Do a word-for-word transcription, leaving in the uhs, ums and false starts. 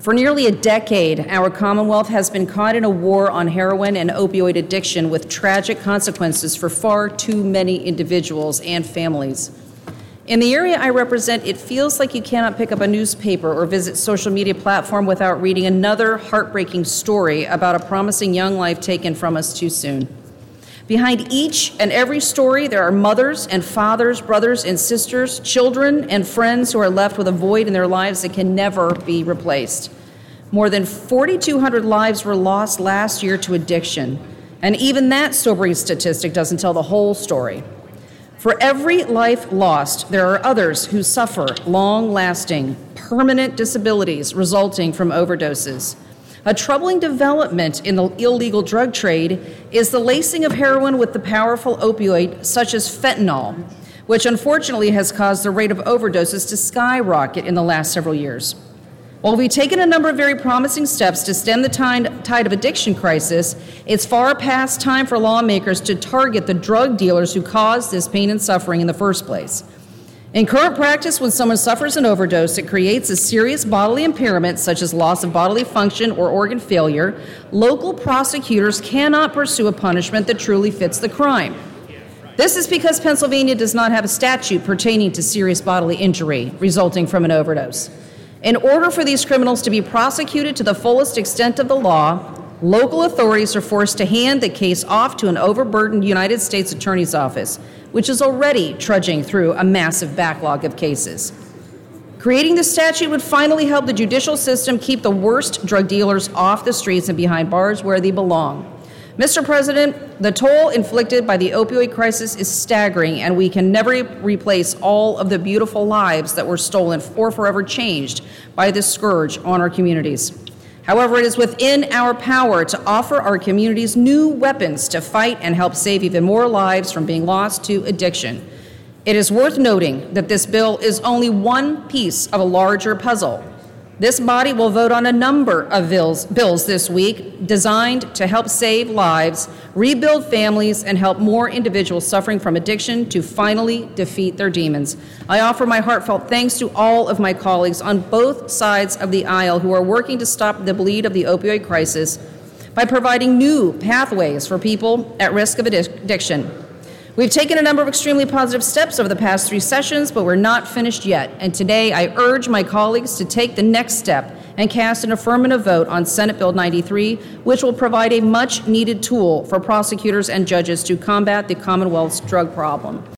For nearly a decade, our Commonwealth has been caught in a war on heroin and opioid addiction with tragic consequences for far too many individuals and families. In the area I represent, it feels like you cannot pick up a newspaper or visit social media platform without reading another heartbreaking story about a promising young life taken from us too soon. Behind each and every story, there are mothers and fathers, brothers and sisters, children and friends who are left with a void in their lives that can never be replaced. More than four thousand two hundred lives were lost last year to addiction, and even that sobering statistic doesn't tell the whole story. For every life lost, there are others who suffer long-lasting, permanent disabilities resulting from overdoses. A troubling development in the illegal drug trade is the lacing of heroin with the powerful opioid such as fentanyl, which unfortunately has caused the rate of overdoses to skyrocket in the last several years. While we've taken a number of very promising steps to stem the tide of addiction crisis, it's far past time for lawmakers to target the drug dealers who caused this pain and suffering in the first place. In current practice, when someone suffers an overdose, it creates a serious bodily impairment, such as loss of bodily function or organ failure. Local prosecutors cannot pursue a punishment that truly fits the crime. This is because Pennsylvania does not have a statute pertaining to serious bodily injury resulting from an overdose. In order for these criminals to be prosecuted to the fullest extent of the law, local authorities are forced to hand the case off to an overburdened United States Attorney's Office, which is already trudging through a massive backlog of cases. Creating this statute would finally help the judicial system keep the worst drug dealers off the streets and behind bars where they belong. Mister President, the toll inflicted by the opioid crisis is staggering, and we can never replace all of the beautiful lives that were stolen or forever changed by this scourge on our communities. However, it is within our power to offer our communities new weapons to fight and help save even more lives from being lost to addiction. It is worth noting that this bill is only one piece of a larger puzzle. This body will vote on a number of bills, bills this week designed to help save lives, rebuild families, and help more individuals suffering from addiction to finally defeat their demons. I offer my heartfelt thanks to all of my colleagues on both sides of the aisle who are working to stop the bleed of the opioid crisis by providing new pathways for people at risk of addiction. We've taken a number of extremely positive steps over the past three sessions, but we're not finished yet. And today I urge my colleagues to take the next step and cast an affirmative vote on Senate Bill ninety-three, which will provide a much-needed tool for prosecutors and judges to combat the Commonwealth's drug problem.